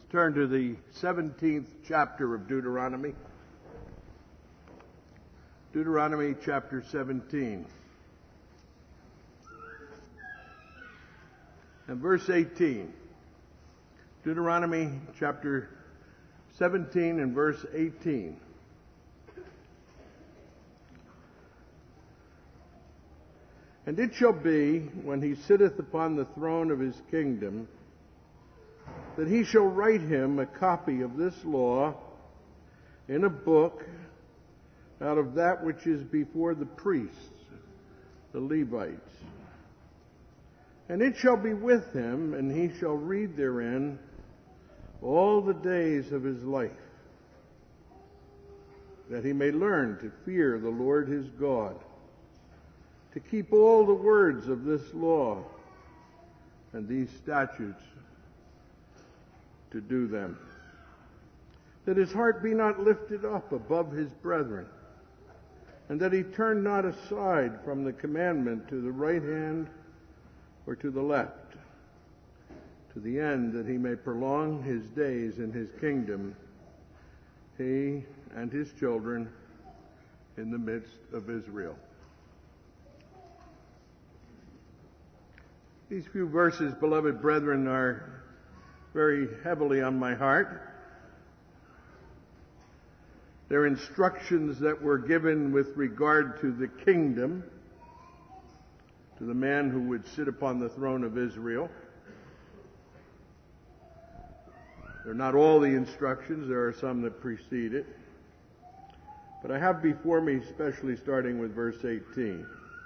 Turn to the 17th chapter of Deuteronomy. Deuteronomy chapter 17. And verse 18. Deuteronomy chapter 17 and verse 18. And it shall be, when he sitteth upon the throne of his kingdom, that he shall write him a copy of this law in a book out of that which is before the priests, the Levites. And it shall be with him, and he shall read therein all the days of his life, that he may learn to fear the Lord his God, to keep all the words of this law and these statutes, to do them, that his heart be not lifted up above his brethren, and that he turn not aside from the commandment to the right hand or to the left, to the end that he may prolong his days in his kingdom, he and his children in the midst of Israel. These few verses, beloved brethren, are very heavily on my heart. They're instructions that were given with regard to the kingdom, to the man who would sit upon the throne of Israel. They're not all the instructions. There are some that precede it. But I have before me, especially starting with verse 18.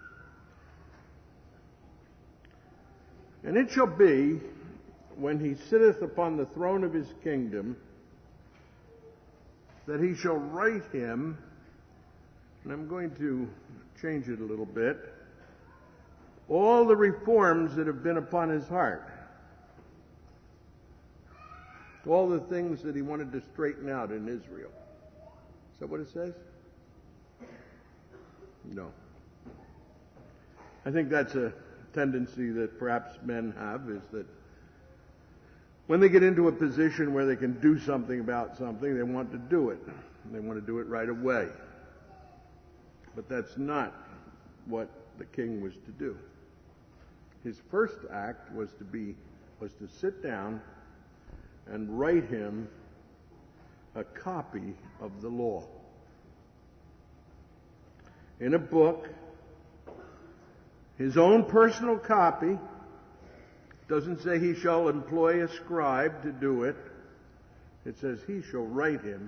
And it shall be, when he sitteth upon the throne of his kingdom, that he shall write him, and I'm going to change it a little bit, all the reforms that have been upon his heart. All the things that he wanted to straighten out in Israel. Is that what it says? No. I think that's a tendency that perhaps men have, is that when they get into a position where they can do something about something, they want to do it. They want to do it right away. But that's not what the king was to do. His first act was to sit down and write him a copy of the law in a book, his own personal copy. Doesn't say he shall employ a scribe to do it. It says he shall write him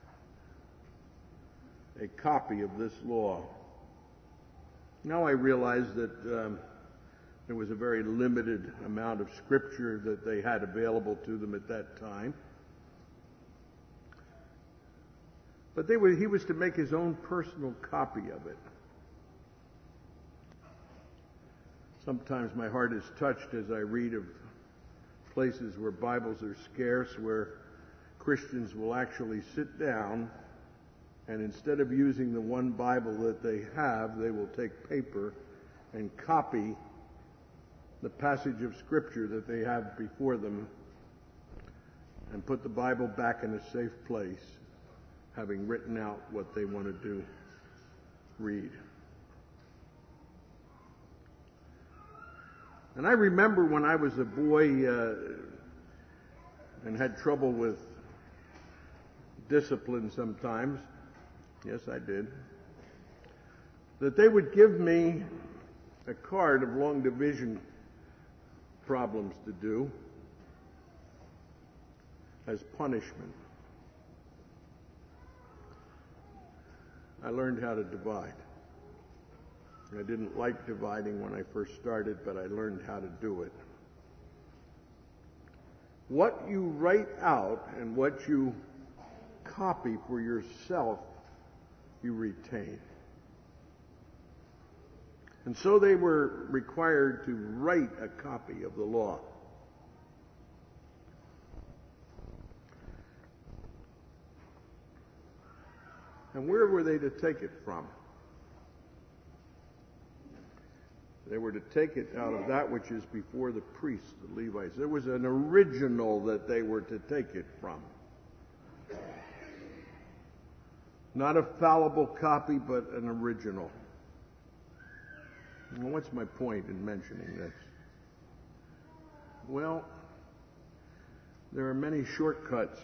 a copy of this law. Now I realize that there was a very limited amount of scripture that they had available to them at that time. But he was to make his own personal copy of it. Sometimes my heart is touched as I read of places where Bibles are scarce, where Christians will actually sit down and instead of using the one Bible that they have, they will take paper and copy the passage of Scripture that they have before them and put the Bible back in a safe place, having written out what they wanted to read. And I remember when I was a boy and had trouble with discipline sometimes, yes I did, that they would give me a card of long division problems to do as punishment. I learned how to divide. I didn't like dividing when I first started, but I learned how to do it. What you write out and what you copy for yourself, you retain. And so they were required to write a copy of the law. And where were they to take it from? They were to take it out of that which is before the priests, the Levites. There was an original that they were to take it from. Not a fallible copy, but an original. Well, what's my point in mentioning this? Well, there are many shortcuts,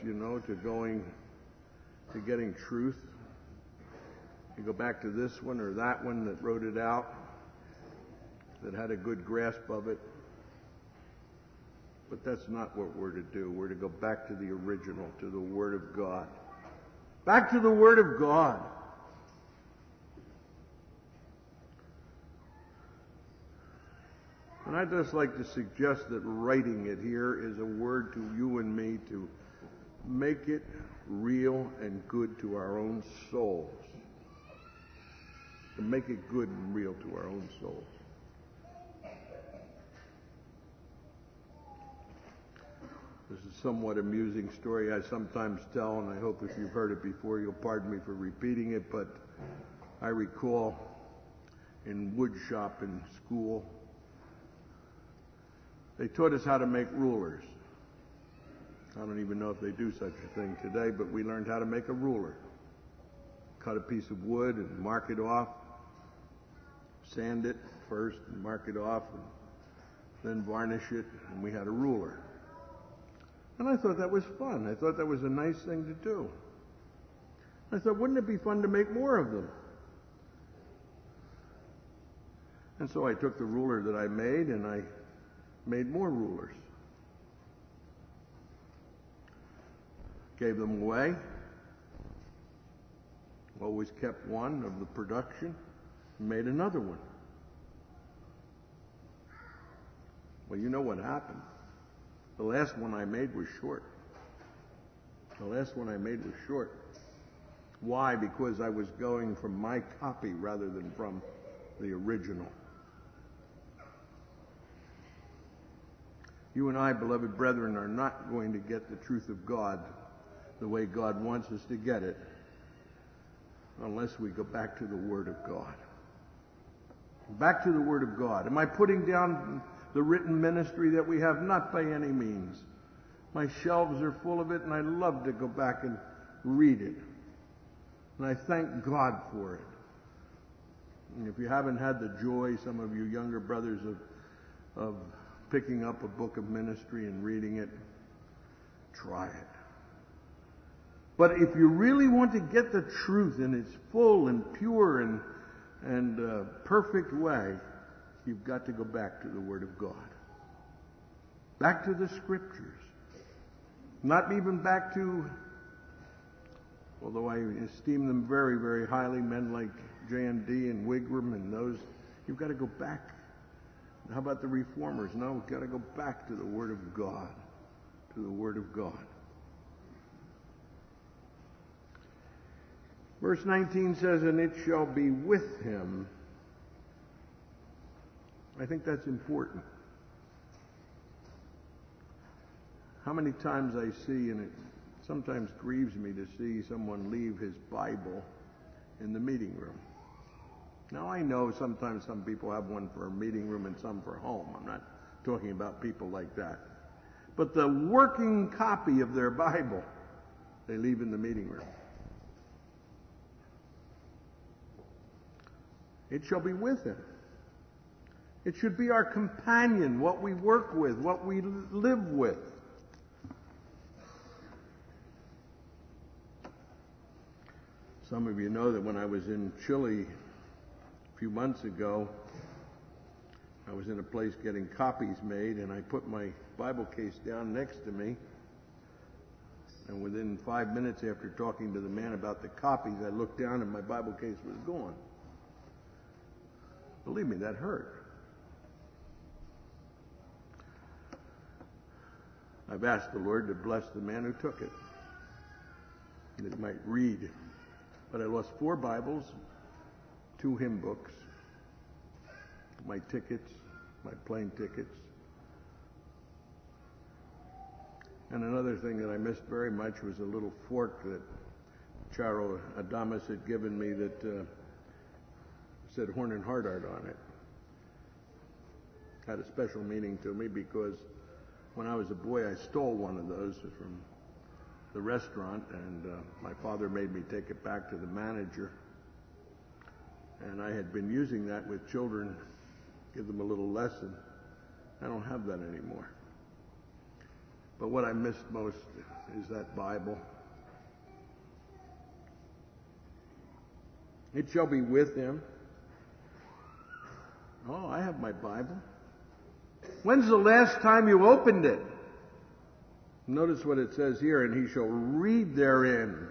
to getting truth. You go back to this one or that one that wrote it out, that had a good grasp of it. But that's not what we're to do. We're to go back to the original, to the Word of God. Back to the Word of God. And I'd just like to suggest that writing it here is a word to you and me to make it real and good to our own souls. To make it good and real to our own souls. This is a somewhat amusing story I sometimes tell, and I hope if you've heard it before, you'll pardon me for repeating it, but I recall in wood shop in school, they taught us how to make rulers. I don't even know if they do such a thing today, but we learned how to make a ruler. Cut a piece of wood and mark it off, sand it first and mark it off, and then varnish it, and we had a ruler. And I thought that was fun. I thought that was a nice thing to do. I thought, wouldn't it be fun to make more of them? And so I took the ruler that I made and I made more rulers. Gave them away. Always kept one of the production and made another one. Well, you know what happened. The last one I made was short. Why? Because I was going from my copy rather than from the original. You and I, beloved brethren, are not going to get the truth of God the way God wants us to get it unless we go back to the Word of God. Back to the Word of God. Am I putting down the written ministry that we have? Not by any means. My shelves are full of it, and I love to go back and read it. And I thank God for it. And if you haven't had the joy, some of you younger brothers, of picking up a book of ministry and reading it, try it. But if you really want to get the truth in its full and pure and perfect way, you've got to go back to the Word of God. Back to the Scriptures. Not even back to, although I esteem them very, very highly, men like J.N.D. and Wigram and those, you've got to go back. How about the Reformers? No, we've got to go back to the Word of God. To the Word of God. Verse 19 says, and it shall be with him. I think that's important. How many times I see, and it sometimes grieves me to see someone leave his Bible in the meeting room. Now I know sometimes some people have one for a meeting room and some for home. I'm not talking about people like that. But the working copy of their Bible, they leave in the meeting room. It shall be with him. It should be our companion, what we work with, what we live with. Some of you know that when I was in Chile a few months ago, I was in a place getting copies made, and I put my Bible case down next to me. And within 5 minutes after talking to the man about the copies, I looked down and my Bible case was gone. Believe me, that hurt. I've asked the Lord to bless the man who took it, that he might read. But I lost 4 Bibles, 2 hymn books, my tickets, my plane tickets. And another thing that I missed very much was a little fork that Charo Adamas had given me that said Horn and Hardart on it. had a special meaning to me because when I was a boy, I stole one of those from the restaurant, and my father made me take it back to the manager. And I had been using that with children, give them a little lesson. I don't have that anymore. But what I missed most is that Bible. It shall be with him. Oh, I have my Bible. When's the last time you opened it? Notice what it says here, and he shall read therein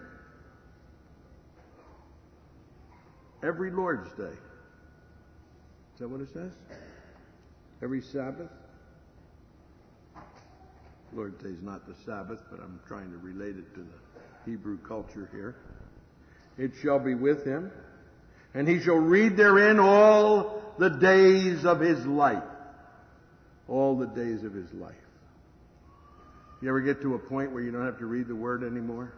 every Lord's Day. Is that what it says? Every Sabbath? Lord's Day is not the Sabbath, but I'm trying to relate it to the Hebrew culture here. It shall be with him, and he shall read therein all the days of his life. All the days of his life. You ever get to a point where you don't have to read the Word anymore?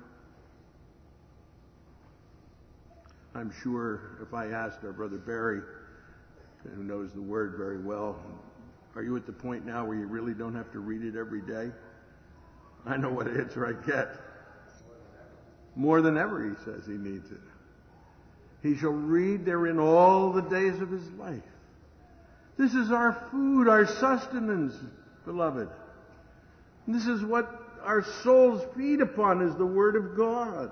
I'm sure if I asked our brother Barry, who knows the Word very well, are you at the point now where you really don't have to read it every day? I know what answer I get. More than ever, he says he needs it. He shall read therein all the days of his life. This is our food, our sustenance, beloved. This is what our souls feed upon, is the Word of God.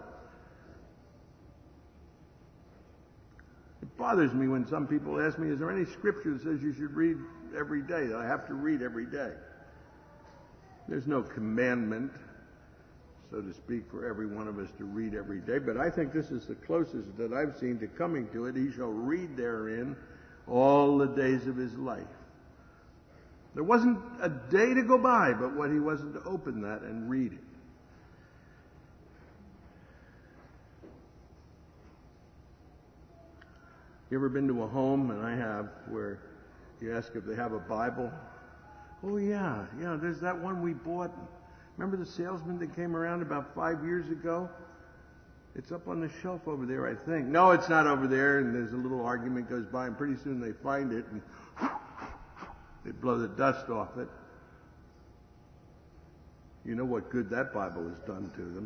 It bothers me when some people ask me, is there any scripture that says you should read every day, that I have to read every day? There's no commandment, so to speak, for every one of us to read every day, but I think this is the closest that I've seen to coming to it. He shall read therein all the days of his life. There wasn't a day to go by but what he wasn't to open that and read it. You ever been to a home, and I have, where you ask if they have a Bible? Oh yeah, there's that one we bought. Remember the salesman that came around about 5 years ago? It's up on the shelf over there, I think. No, it's not over there, and there's a little argument goes by, and pretty soon they find it, and they blow the dust off it. You know what good that Bible has done to them.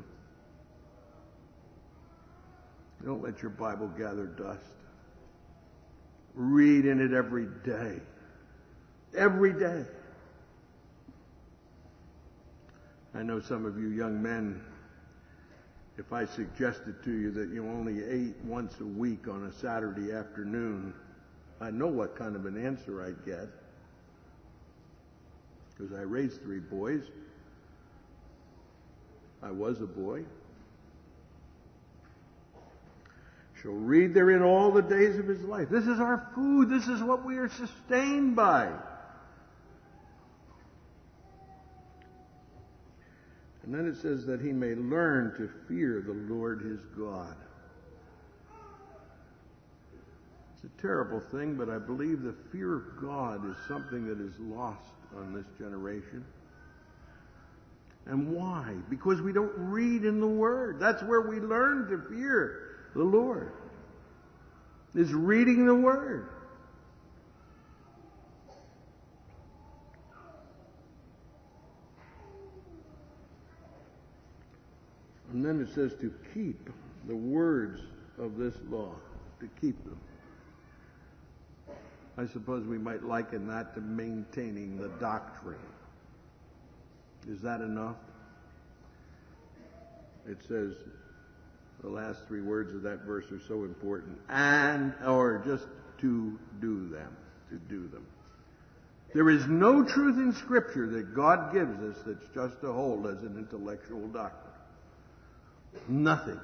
Don't let your Bible gather dust. Read in it every day. Every day. I know some of you young men, if I suggested to you that you only ate once a week on a Saturday afternoon, I know what kind of an answer I'd get. Because I raised 3 boys. I was a boy. Shall read therein all the days of his life. This is our food. This is what we are sustained by. And then it says that he may learn to fear the Lord his God. It's a terrible thing, but I believe the fear of God is something that is lost on this generation. And why? Because we don't read in the Word. That's where we learn to fear the Lord, is reading the Word. And then it says to keep the words of this law, to keep them. I suppose we might liken that to maintaining the doctrine. Is that enough? It says, the last 3 words of that verse are so important. And, or just to do them. To do them. There is no truth in Scripture that God gives us that's just to hold as an intellectual doctrine. Nothing.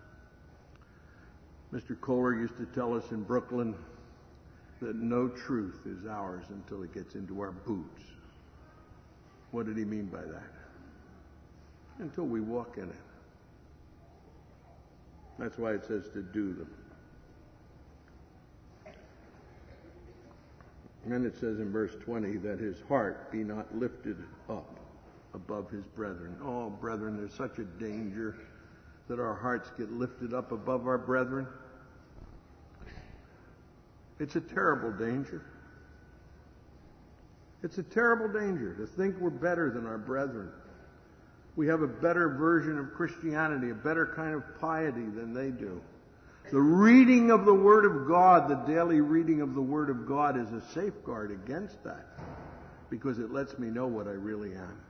Mr. Kohler used to tell us in Brooklyn that no truth is ours until it gets into our boots. What did he mean by that? Until we walk in it. That's why it says to do them. And then it says in verse 20 that his heart be not lifted up above his brethren. Oh, brethren, there's such a danger that our hearts get lifted up above our brethren. It's a terrible danger. It's a terrible danger to think we're better than our brethren. We have a better version of Christianity, a better kind of piety than they do. The reading of the Word of God, the daily reading of the Word of God, is a safeguard against that, because it lets me know what I really am.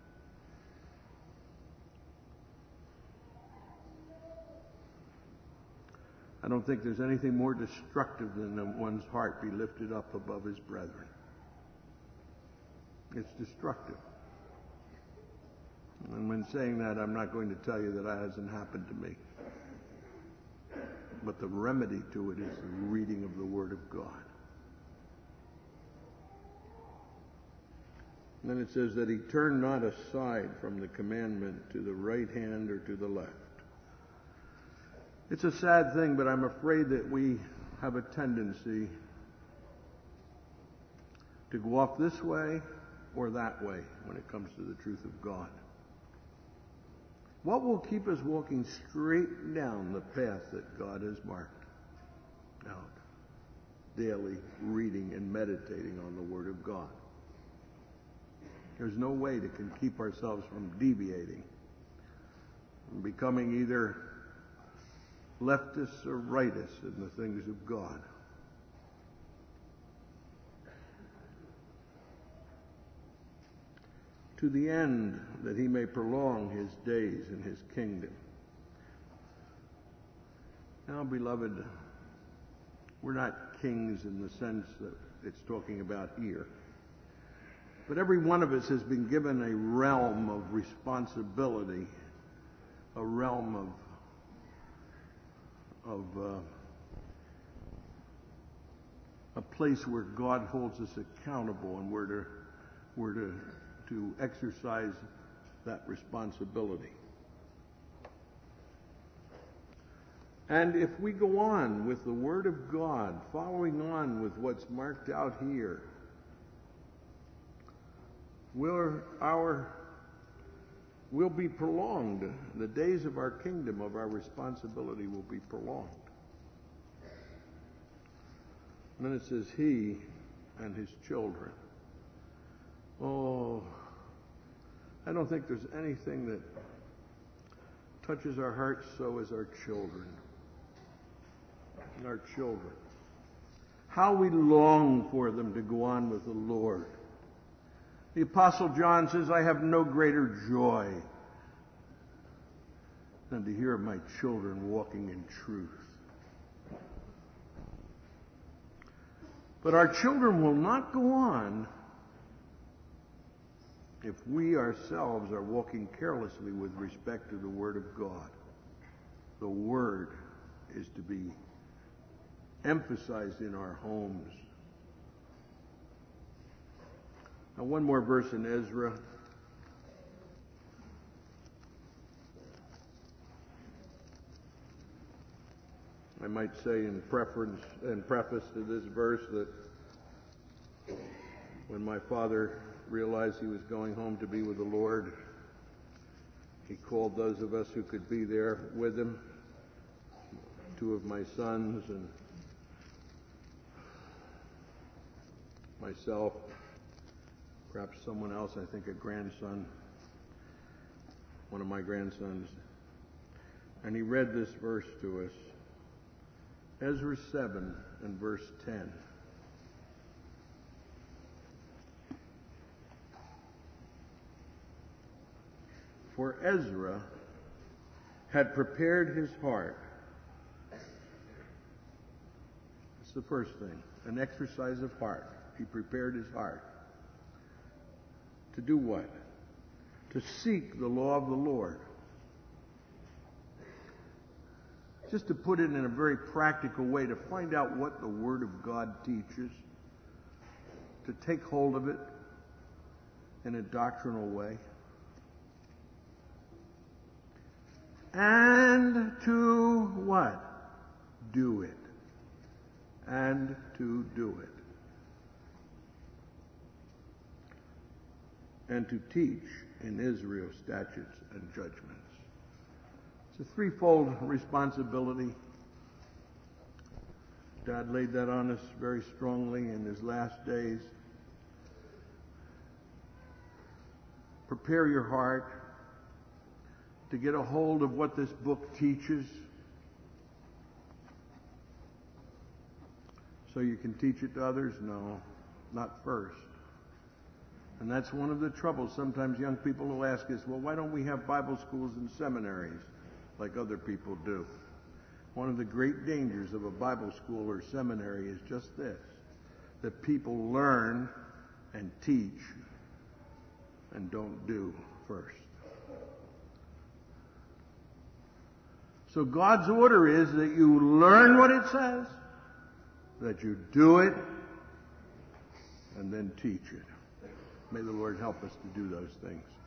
I don't think there's anything more destructive than that one's heart be lifted up above his brethren. It's destructive. And when saying that, I'm not going to tell you that hasn't happened to me. But the remedy to it is the reading of the Word of God. And then it says that he turned not aside from the commandment to the right hand or to the left. It's a sad thing, but I'm afraid that we have a tendency to go off this way or that way when it comes to the truth of God. What will keep us walking straight down the path that God has marked out? Daily reading and meditating on the Word of God. There's no way to keep ourselves from deviating, from becoming either leftists or rightists in the things of God. To the end that he may prolong his days in his kingdom. Now, beloved, we're not kings in the sense that it's talking about here. But every one of us has been given a realm of responsibility, a realm of a place where God holds us accountable, and we're to exercise that responsibility. And if we go on with the Word of God, following on with what's marked out here, we'll be prolonged. The days of our kingdom, of our responsibility, will be prolonged. And then it says, he and his children. Oh, I don't think there's anything that touches our hearts so as our children. Our children. How we long for them to go on with the Lord. The Apostle John says, I have no greater joy than to hear of my children walking in truth. But our children will not go on if we ourselves are walking carelessly with respect to the Word of God. The Word is to be emphasized in our homes. Now, one more verse in Ezra. I might say in preface to this verse that when my father realized he was going home to be with the Lord, he called those of us who could be there with him, two of my sons and myself, perhaps someone else, I think a grandson, one of my grandsons, and he read this verse to us, Ezra 7 and verse 10. For Ezra had prepared his heart. That's the first thing, an exercise of heart. He prepared his heart. To do what? To seek the law of the Lord. Just to put it in a very practical way, to find out what the Word of God teaches, to take hold of it in a doctrinal way, and to what? Do it. And to do it. And to teach in Israel statutes and judgments. It's a threefold responsibility. God laid that on us very strongly in his last days. prepare your heart to get a hold of what this book teaches so you can teach it to others? No, not first. And that's one of the troubles. Sometimes young people will ask us, well, why don't we have Bible schools and seminaries like other people do? One of the great dangers of a Bible school or seminary is just this, that people learn and teach and don't do first. So God's order is that you learn what it says, that you do it, and then teach it. May the Lord help us to do those things.